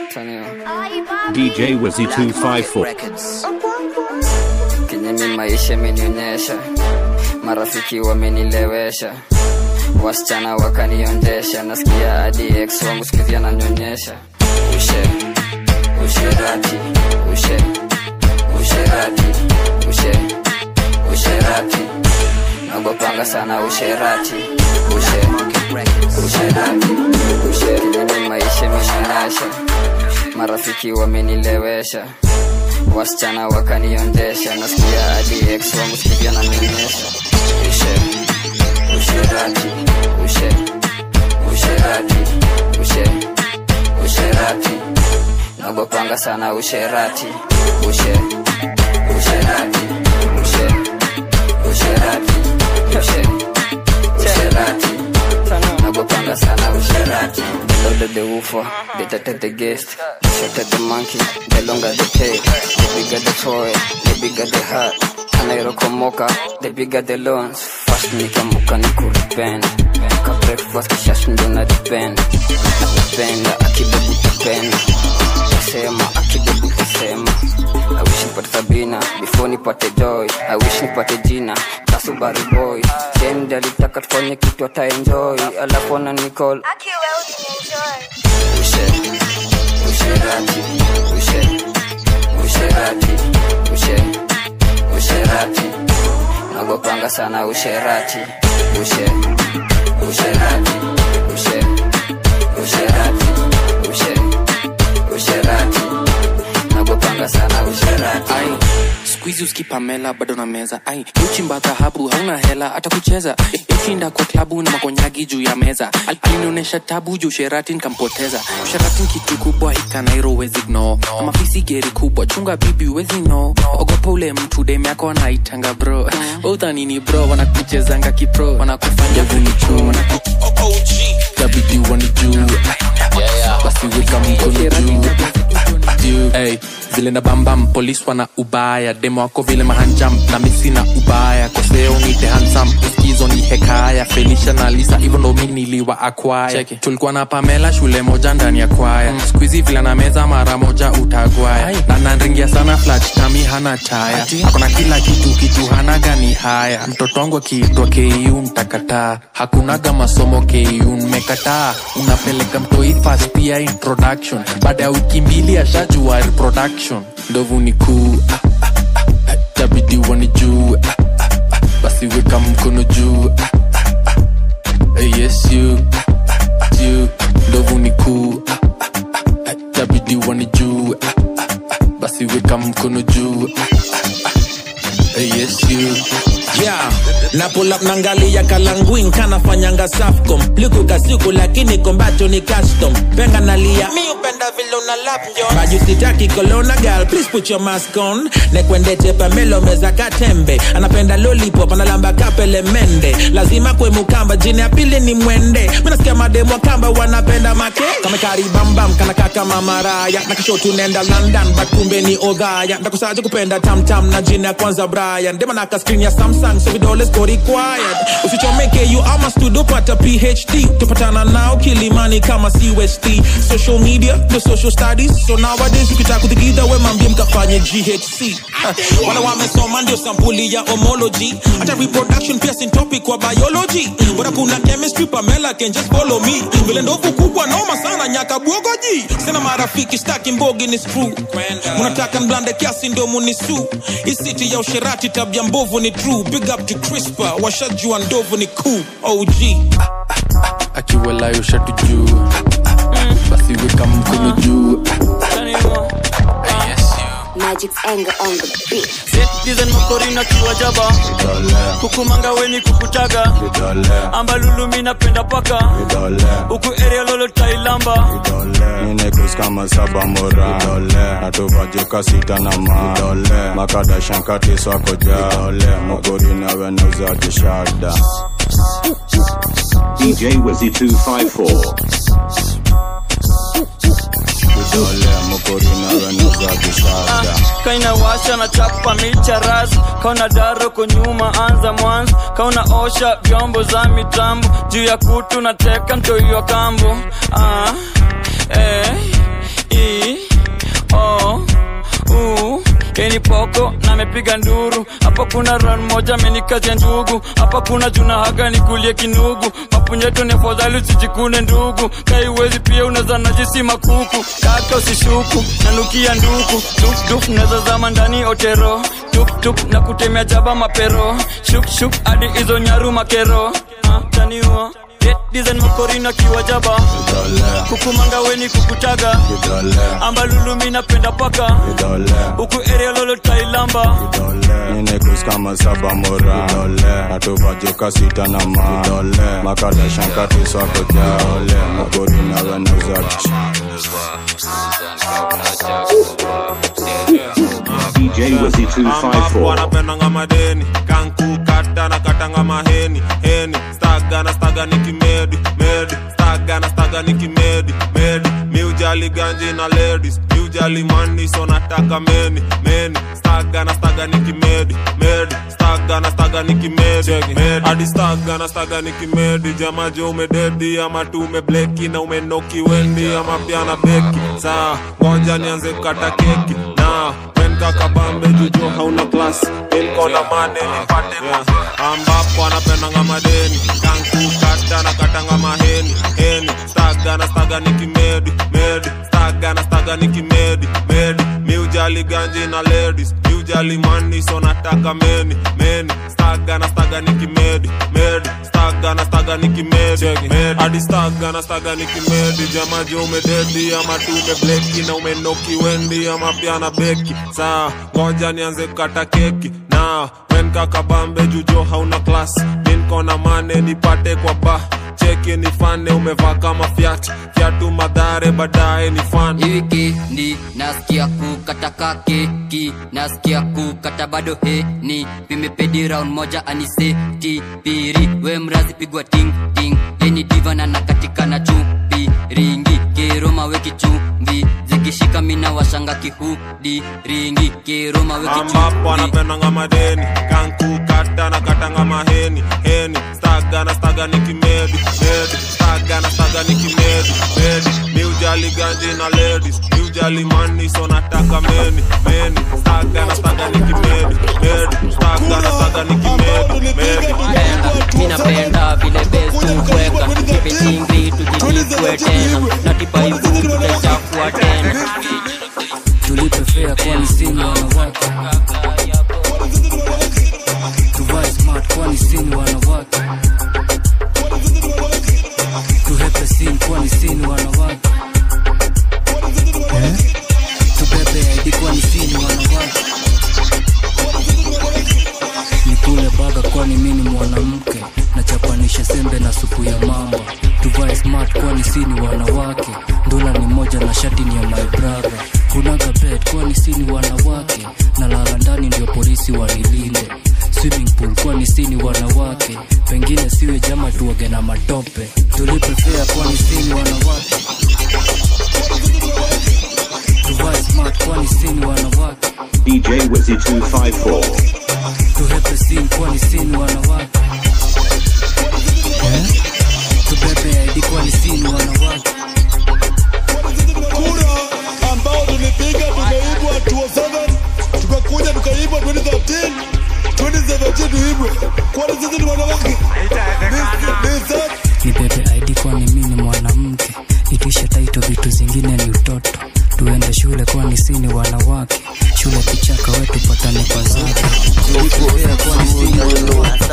DJ Wizzy 254. Kinyemi maisha menionyesha, marafiki wamenilewesha, wasichana wakaniondesha, nasikia hadi ex wangu sikizia ananyonyesha. Usherati, nagopanga sana usherati. Kinyemi maisha menionyesha, marafiki wamenilewesha, wasichana wakaniondesha, nasikia hadi ex wangu sikizia ananyonyesha. Usherati, nagopanga sana usherati. Nagopanga sana usherati. The louder the woofer, the tighter the guest, the shorter the monkey, the longer the tail, the bigger the toy, the bigger the heart. Anairokomoka, the bigger the loans. Fast nikamuka nikuripenda, ka breakfast kisha shindo na depend. Napenda akibebu tapenda, nasema akibebu tasema. I wish nipate Sabina before nipate Joy. I wish nipate Gina Kasubari boy. Same day litaka tufanye kitu ata enjoy. Alafu na Nicole Akiwa ukienjoy. Usherati, nagopanga sana usherati. Usherati, nagopanga sana usherati. Squeeze uskipamela bado na meza. Uchimba dhahabu hauna hela hata kucheza. Yoshinda kwa klabu na makonyagi juu ya meza. Alinonesha tabu juu usherati nikampoteza. Usherati kitu kubwa hika Nairo wezi ignore. Mafisi geri kubwa chunga bibi wezi no. Ogopa ule mtu deme yako anaitanga bro. Uthanini bro wanakuchezanga kipro. Wanakufanya vunicho. Dabidi wanijuu. Basi weka mkono juu. Hey, vile na bambam police wana ubaya. Demo wako vile mahanjam na misi na ubaya. Koseo ni the handsome, uskizo ni hekaya. Felicia na Lisa even though mini liwa acquire. Tulikuwa na Pamela shule moja ndani ya kwaya. Squeezy vile na meza mara moja utagwaya. Na nanringia sana flat tami hana taya. Hakuna kila kitu hana gani haya. Mtoto wangu akiitwa KU mtakataa. Hakunaga masomo KU mmekataa. Unapeleka mtoi first year introduction. Baada ya wiki mbili ashajua reproduction. Ndovu ni kuu tabidi wanijuu. Basi weka mkono juu. Yes you ndovu ni kuu tabidi wanijuu. Basi weka mkono juu. Yes you yeah. Na pull up nangali ya kalanguin kana fanyanga Safcom. Liku kasiku lakini kombato ni custom. Penga nalia mi upenda vile una lap njo. Baju sitaki kolona girl please put your mask on. Nekwende tepa melo meza katembe. Anapenda lollipop analamba kapele mende. Lazima kwe mukamba jini ya pili ni mwende. Minasikia mademu wakamba wanapenda make. Kame kari bambam kana kaka mamaraya. Nakisho tunenda London but kumbe ni Odhaya. Ndakusaje kupenda tam na jini ya kwanza Brian. Dema naka screen ya Samsung so vidole go required. Usichomeke you ama studio pata PhD. Tupatana nao Kilimani kama CUST. Social media, the social studies. So nowadays ukitaka kutikida we mambie mkafanye GHC. Wala wamesoma ndio sampuli ya homology. Hata reproduction pia sin topic wa biology. Bora kuna chemistry Pamela can just follow me. Vile ndovu kubwa noma sana nyaka buogoji. Sina marafiki staki mbogi ni screw. Munataka mblande kiasi ndio munisu. Isiti ya usherati tabia mbovu ni true. Big up to Crispa, washajua ndovu ni cool. OG akiwala yoshatu juu. Basi weka mkono juu. Magic's anger on the beat. Citizen makorina kiwa jaba. Kukumanga weni kukutaga. Amba lulu mina penda paka. Uku area lolo tailamba. Nine kus kama saba mora. Natuba joka sita na ma. Makada shankati swako ja. Makorina wenuza jishada. DJ Wizzy 254. Kaina washa na chapa micha ras. Kauna daro kunyuma anza mwanzo. Kauna osha vyombo za mitambo. Juu ya kutu na teka mtoi wa kambo. Keni poko na mepiga nduru. Hapa kuna run moja amenikazia ndugu. Hapa kuna juna haga nikulie kinugu. Mapunyeto ni afadhali usijikune ndugu. Kai uwezi pia unaza najisi makuku. Kaka usishuku nanukia nduku. Duk naza zama ndani otero. Tuk na kutemea jaba mapero. Shuk hadi izo nyaru makero. Taniwa design makorina kiwa jaba. Kukumanga weni kukutaga. Ambalulu minapenda paka. Uku area lolo tailamba. Nine kus kama saba mora. Atuva joka sita na ma. Makada shankati swako ja. Makorina wena uzaki. DJ Wizzy 254. Wanapenda ngama deni. Kanku kata na kata ngama heni. Staga nikimedi. Staga nikimedi. Miujali ganji na ladies. Miujali money so nataka meni. Staga nikimedi. Staga nikimedi. Adi staga nikimedi. Jamajo umededi ama tu umebleki na umenoki wendi ama pia na beki. Saa ngoja nianze kata keki. Na kaka bambe jujo hauna class. Niko na mane nipate kwa ambapo anapenda ngama deni. Kanku kata na kata ngama heni. Staga nikimedi. Staga nikimedi. Miujali ganji na ladies. Miujali money so nataka meni. Staga nikimedi. Staga nikimedi. Adi staga nikimedi. Jamajo umededi ama tu umebleki na umenoki wendi ama pia na beki. Saa ngoja nianze kata keki. Na wen kaka bambe jujo hauna class. Niko na mane nipate kwa ba. Cheki ni fane umevaa kama Fiatu madhare baadaye ni fan. Wiki ni nasikia kukata keki. Nasikia kukata bado heni. Vimepedi round moja aniseti. Piri we mrazi pigwa ting ting. Yeni diva na nakatika na chupi. Ringi keroma weki chumvi. Zikishika mina washanga kihudi. Ringi keroma weki chumvi. Ambapo anapenda ngama deni. Kanku kata na kata ngama heni. Staga nikimedi. Staga nikimedi. Miujali ganji na ladies. Miujali money so nataka meni. Staga nikimedi. Staga nikimedi. Minapenda vile besu kweka. Kepe chingri tujijikwe tena. Natipa hivu tutachafua tena. Tulipe fea kwani sini wanawake. Tuvae smart kwani sini wanawake. Tuhepe sini kwani sini wanawake. Tubebe ID kwani sini wanawake. Nikule baga kwani mini mwanamke. Nachapanisha sembe na supu ya mamba. Tuvae smart kwani sini wanawake. Ndula ni moja na shati ni ya my brother. Kunaga bed kwani sini wanawake. Na lala ndani ndio polisi wanilinde. Swimming pool kwani sini wanawake. Pengine siwe jama tuoge na matope. Tulipe fea kwani sini wanawake. Tuvae smart kwani sini wanawake. DJ Wizzy 254. Tuhepe sini kwani sini wanawake. Tubebe ID kwani sini wanawake. Kura ambao tulipiga tukaibwa 2007. Tukakuja tukaibwa 2013. 2017 tuibwe. Kwani sisi ni wanawake? Nibebe ID kwani mimi ni mwanamke. Itisha taito vitu zingine ni utoto. Tuende shule kwani sini wanawake. Shule kichaka wetu patane kwa zake. Tulipofea kwani sini wanawake.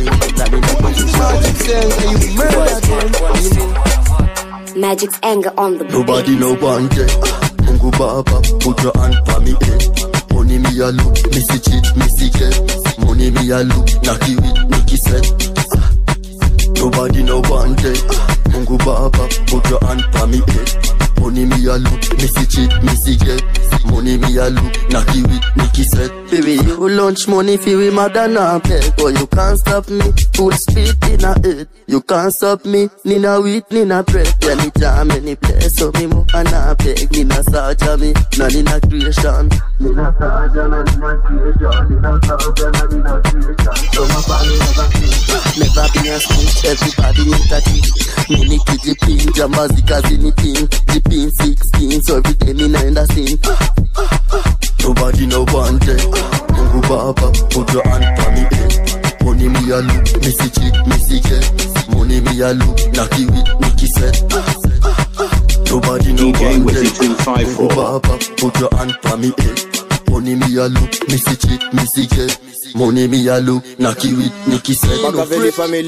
Magic's anger on the beat. Nobody no one day. Mungu Baba, put your hand for me, Money me a look, me see cheat, me see get. Money me a look, knocky with Nicky said. Nobody no one day. Mungu Baba, put your hand for me, Money me a look, me see cheat, me see get. Money me a look, knocky with Nicky said. Baby, you lunch money fi we mother na peg. But you can't stop me, full speed in a head. You can't stop me, nina wheat, nina bread. Yeah, me jam any place, so me mo ana peg. Nina saja me, na nina creation. Nina saja na nina creation. Nina saja na nina creation. So my body never be a snitch, everybody need a teach. Mini kiji pin, jambazi kazi ni pin. Jipin 16, so every day me na in the scene. Nobody no one a look, knocky with Nicky said. Nobody know DJ Wizzy 254. Papa, put your hand on me head. Money me a look, missy cheat, missy get. Money me a look, knocky with Nicky said. Machiavelli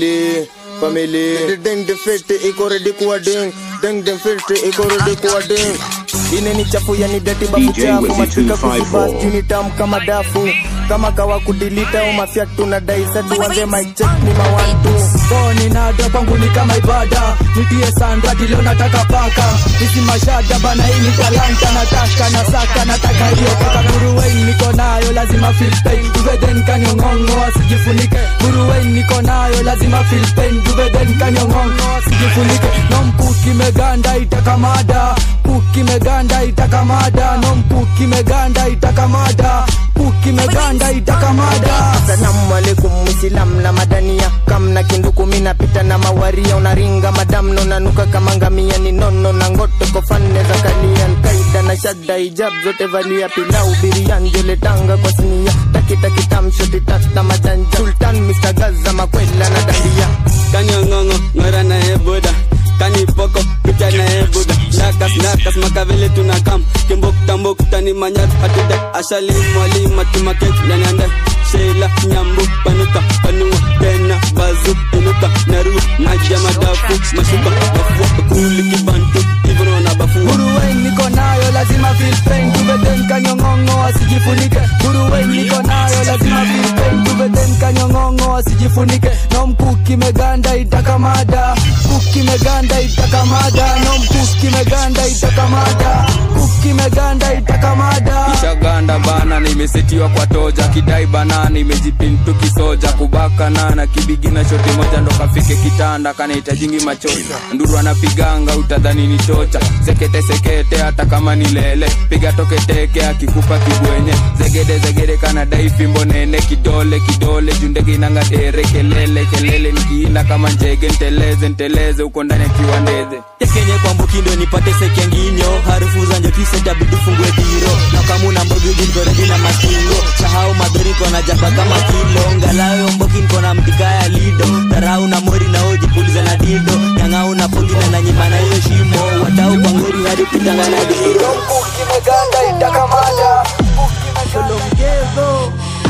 family. Ding the fit, iko ready kuwa ding. Ding the fit, iko ready kuwa ding. Ine ni chafu ya ni deti bafu chafu. Matika kusubas, jini tamu kama dafu. Kama kawa kudilita umafia tunadai setu wanze my check ni mawantu. Boni na kwangu ni kama ibada. Nitie sandra dileo nataka paka. Nisi mashada bana hii ni talanta. Nataka nasaka nataka hiyo kaka buruweni niko nayo lazima feel pain. Duveden kanyongongo asijifunike. Buruweni niko nayo lazima feel pain. Duveden kanyongongo asijifunike. Nomkuki meganda itakamada. Kuki meganda itakamada. Nomkuki meganda itakamada. Kuki meganda itakamada. Assalamu alaikum Muislam na madania. Kamna kinduku mina pita na mawaria. Unaringa madam no nanuka kama ngamia. Ni nono na ngoto kofane za kalian. Kaida na shada hijab zote valia. Pilau birian jole tanga kwa sinia. Taki tamshoti tata majanja. Sultan Mr. Gaza makwela na dandia. Kanyongongo ngora na eboda. Kani poko picha na ebuda. Nakas Machiavelli tunakam. Kimbukta ni manyat hatuda. Ashali mwalima tumakek nyananda. Sheila nyambu panuka panua tena bazu inuka naru maja madafu mashuka mafua kuli kibantu hivyo na bafu. Buruweni niko nayo lazima feel pain. Duveden kanyongongo asijifunike. Buruweni niko nayo lazima feel pain. Duveden kanyongongo asijifunike. Nomkuki meganda itakamada. Kuki meganda itakamada. Nomkuki meganda itakamada. Kuki meganda itakamada. Ishaganda bana nimesetiwa kwa toja. Kidai bana nimejipintu kisoja. Kubaka nana kibigina shoti moja ndo kafike kitanda. Kanaitajingi machoja. Nduru anapiganga utadhani ni chocha. Sekete hata kama ni lele. Piga toke teke akikupa kibwenye. Zegede kanadai fimbo nene. Kidole jundege inangadere. Kelele nikiila kama njege. Nteleze uko ndani ya kiwandeze. Tekenye kwa mbukindo nipate sekenginyo. Harufu za njoti seta bidu fungue diro. Na kama unambogi ujinkoredi na mastingo. Sahau madori kona jamba kama kilo. Ngalayo mbokin kona mtikaya lido. Tarau na mori na oji puliza na dido. Nyangau na pongina na nyimana hiyo shimo. Wadau kwa ngori hadi pitanga na diro. Kuki meganda itakamada. Kuki meganda mgezo.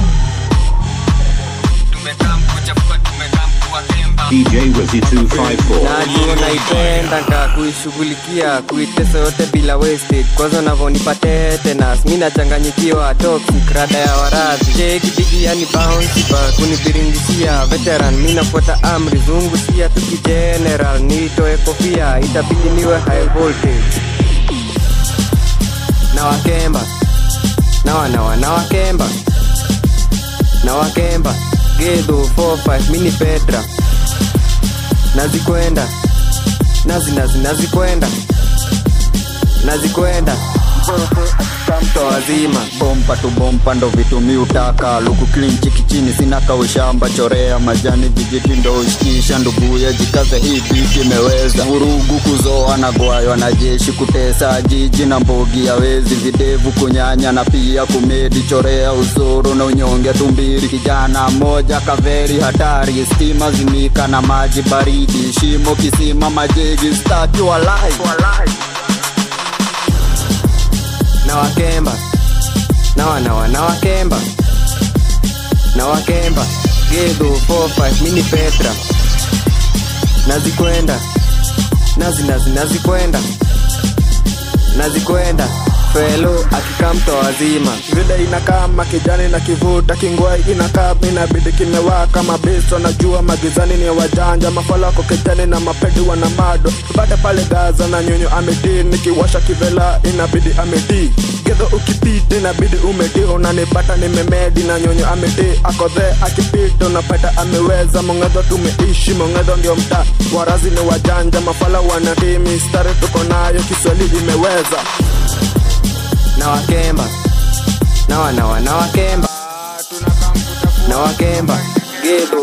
DJ Wizzy 254. Najua naipenda nka kuishughulikia. Kuitesa yote bila wasted. Kwanza unavonipa tetanus. Mina changanyikiwa toxic rada ya warazi. Jeki bigi yani bounce bar kunibirindishia. Veteran mina fuata amri zungu siya tuki general. Nitoe kofia itabidi niwe high voltage. Na wakemba Gedo 4-5 mini Petra. Nazikwenda Kamto wazima bomba tu bomba ndo vitu miutaka. Luku clean chiki chini sina kaushamba. Chorea majani vijiti ndo ushikisha. Nduguya jikaze hii biti imeweza. Vurugu kuzoa na gwayo na jeshi. Kutesa jiji na mbogi ya wezi. Videvu kunyanya na pia kumedi. Chorea uzuru na unyonge tumbiri. Kijana moja kaveri hatari. Stima zimika na maji baridi. Shimo kisima majegi staki walai. Na wakemba Gedo 4-5 mini Petra. Nazikwenda Felo akikamto wazima. Vida inakama kijani na kivuta. Kingwai inakama inabidi kimewaka. Mabisto najua magizani ni wajanja. Mafala kwa kijani na mapedi wana mado. Tupate pale Gaza na nyonyo ameti. Nikiwasha kivela inabidi ameti. Gedo ukipiti inabidi umeti. Unanipata nimemedi na nyonyo ameti. Akodhe akipita unapata ameweza. Mongedo tumeishi mongedo ndio mta. Warazi ni wajanja mafala wanati. Mistari tuko nayo Kiswahili imeweza. Na wakemba Gedo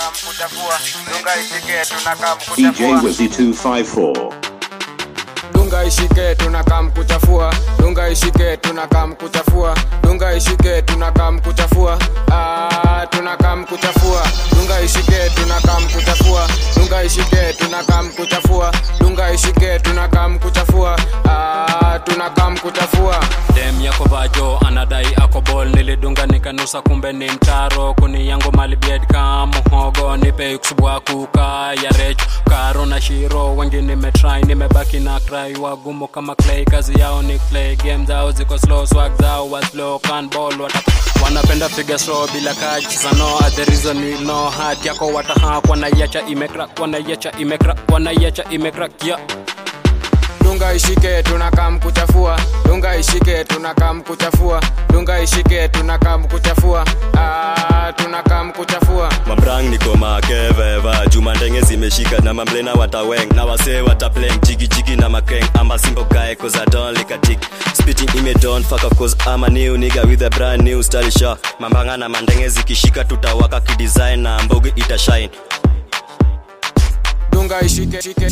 4-5 DJ Wizzy 254. dunga ishike tunakam kuchafua dunga ishike tunakam kuchafua dunga ishike tunakam kuchafua tunakam kuchafua dunga ishike tunakam kuchafua dunga ishike tunakam kuchafua dunga ishike tunakam kuchafua tunakam kuchafua dem yako vajo anadai akobol nilidunga nikanusa kumbe ni mtaro kuni yangu malibied kama muhogo nipe kusubwa kuka ya recho karo na shiro wengi nimetry nimebaki na cry wagumu kama clay kazi yao ni play game zao ziko slow swag zao was slow can ball wanapenda figure slow bila catch sano the reason we know heart yako watahap wanaiacha imecrack yeah dunga ishike tunakam kuchafua dunga ishike tunakam kuchafua dunga ishike tunakam kuchafua tunakam kuchafua mambrang niko makeveva juma ndenge zimeshika na mamblena wataweng na wase watapleng jigi na makeng amba simple guy cause I don't like a dick spitting ime don't fuck of course I'm a new nigga with a brand new style show mambanga na mandenge zikishika tutawaka kidesign na mbogi itashine dunga ishike shike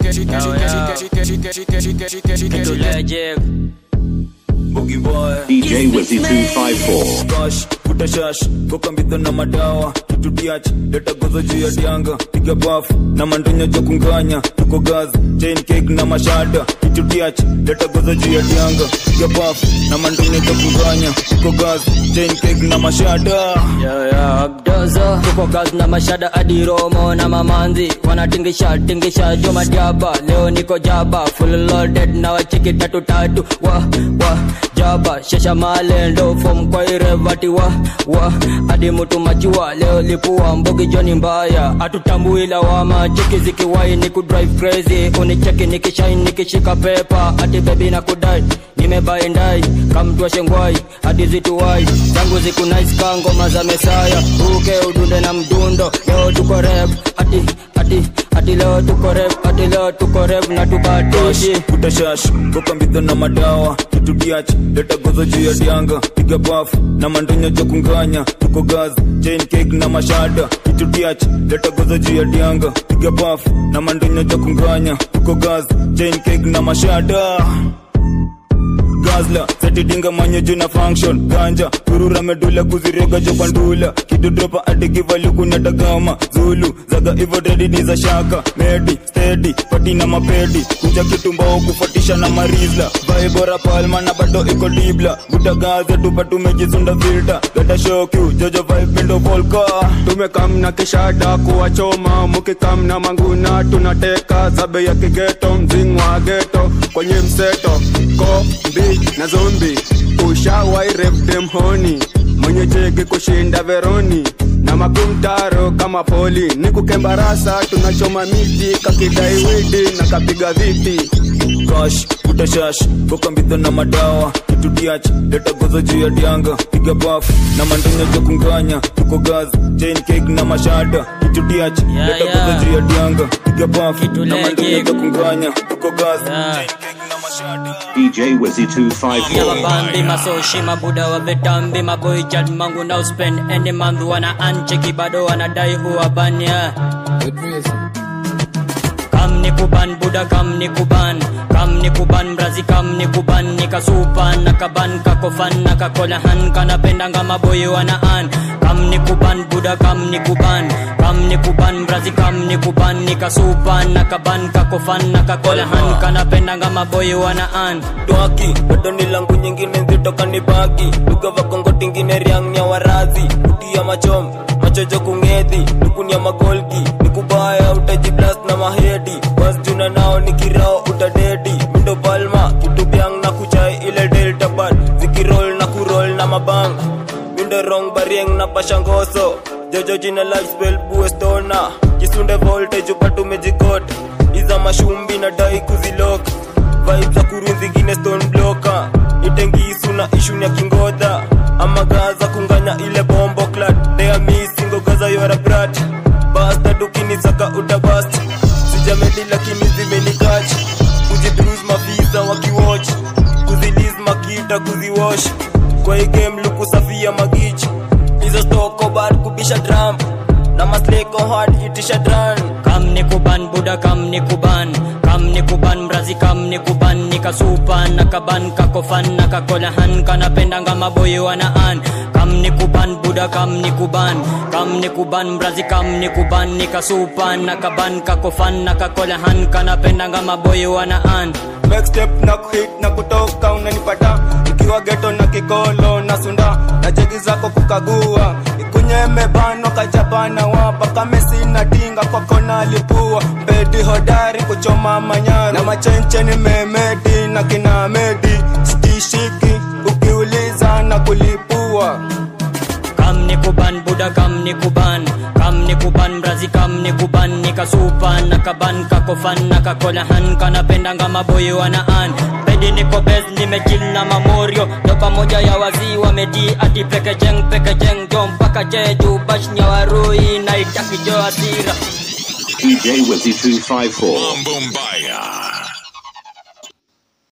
Boogie Boy DJ Wizzy 254 Gosh, puta shash, koka mbidho na madawa tututiach, leta gozo juu ya dianga piga buff, na mandunya jo kunganya tuko gaz, chain cake na mashada tututiach, leta gozo juu ya dianga piga buff, na mandunya jo kunganya tuko gaz, chain cake na mashada abdozo tuko gaz na mashada adiromo na mamanzi wanatingisha jo madiaba leo niko jaba full loaded na wachiki tatu wa jaba shasha malendo from kwa irevati wa adi mtu majua leo lipua mbogi joni mbaya atutambui lawama cheki zikiwai ni kudrive crazy unicheki nikishine nikishika pepa ati baby na kudai nimebaindai kamtua shengwai adi zituwai zangu ziku nice kango maza mesaya uke udunde na mdundo leo tuko rap ati leo tuko rap na tukatishi utashash koka mbidho na madawa tututiach leta gozo juu ya dianga piga buff na mandunya jo kunganya tuko gaz chain cake na mashada tututiach leta gozo juu ya dianga piga buff na mandunya jo kunganya tuko gaz chain cake na mashada Gazla, seti dinga manyo juna function Ganja, kurura medula kuzirega jo pandula Kidu dropa adigi vali kunyata gama Zulu, zaga ivo ready niza shaka Medi, steady, pati na mapedi Kuja kitumbao kufatisha na marizla Vai bora palma na bado iko dibla Buta gaza tupa tumejizunda filter Gata shock you, jojo vibe pendo volka Tumekam na kishada kuwachoma Mukikam na manguna tunateka Zabe ya kigeto, mzingwa geto Kwenye mseto, ko, mbi na zombi ushawai rep dem honi mwenye cheke kushinda Veroni na makumtaro kama poli ni kukembarasa tunachoma miti kakidai widi na kapiga viti Gosh, utashash, koka mbidho na madawa tututiach, leta gozo juu ya dianga piga buff, na mandunya jo kunganya tuko gaz, chain cake na mashada tututiach, leta gozo juu ya dianga piga buff, na mandunya jo kunganya tuko gaz, chain cake na mashada DJ Wizzy 254 Mabandi masoshi mabuda wa vitambi maboy chat mangu now spend any month wana ancheki bado wanadai uwabania Kam nikuban buda kam nikuban mrazi kam nikuban nikasupan nakaban kakofan nakakolahan kanapendanga maboy wanaan kam nikuban buda kam nikuban mrazi kam nikuban nikasupan nakaban kakofan nakakolahan kanapendanga maboy wanaan Twaki, bado nilangu nyingine zitoka nibaki Luga vakongo tingine riang nya warazi Utia machom, machojo kungedi Nukunia magolgi, nikubaya utajiblast na mahedi Wasjuna nao nikirao utadedi Mindo palma, kitubiang na kuchai ile delta bad Zikirol na kurol na mabang Mindo rong barieng na pashangoso Jojo jina lifespell buestona Kisunde voltage upatu mejikot Iza mashumbi na dai kuzilok Vibes za kurunzi gine stone blocker Itengisu na ishu nya kingoda Ama gaza kunganya ile bombo clat They are missing gaza you are a brat Basta dukini saka utabast Sijamedi lakini zimenikach Kujidruz mafisa wakiwatch Kuziliz makita kuziwash Kwa hii game luku safia magichi Izo stoko bad kubisha drum Na masleko hard itisha drum Kam nikuban buda kam nikuban kuban mrazi kam ni kuban nikasupa nakaban kakofan nakakolahan kanapenda ngama boy wanaan kam ni kuban buda kam ni kuban mrazi kam ni kuban nikasupa nakaban kakofan nakakolahan kanapenda ngama boy wanaan Next step na kuhit na kutoka unanipata ikiwa geto na kikolo na sunda na jegi zako kukagua ikunye mebano kajabana wapa kame sina dinga kwa kona lipua pedi hodari kuchoma manyaro na machencheni memedi na kina medi stishiki ukiuliza na kulipua kam ni kuban buda kam ni kuban mrazi kam ni kuban nikasupa nakaban kakofan nakakolahan kanapenda ngama boy wanaan pedi niko bez nimekill na mamorio ndo pamoja ya wazi wamedi ati pekejeng jom paka jeju bash nyawarui na itaki jo asira DJ Wizzy 254. Mambo Mbaya.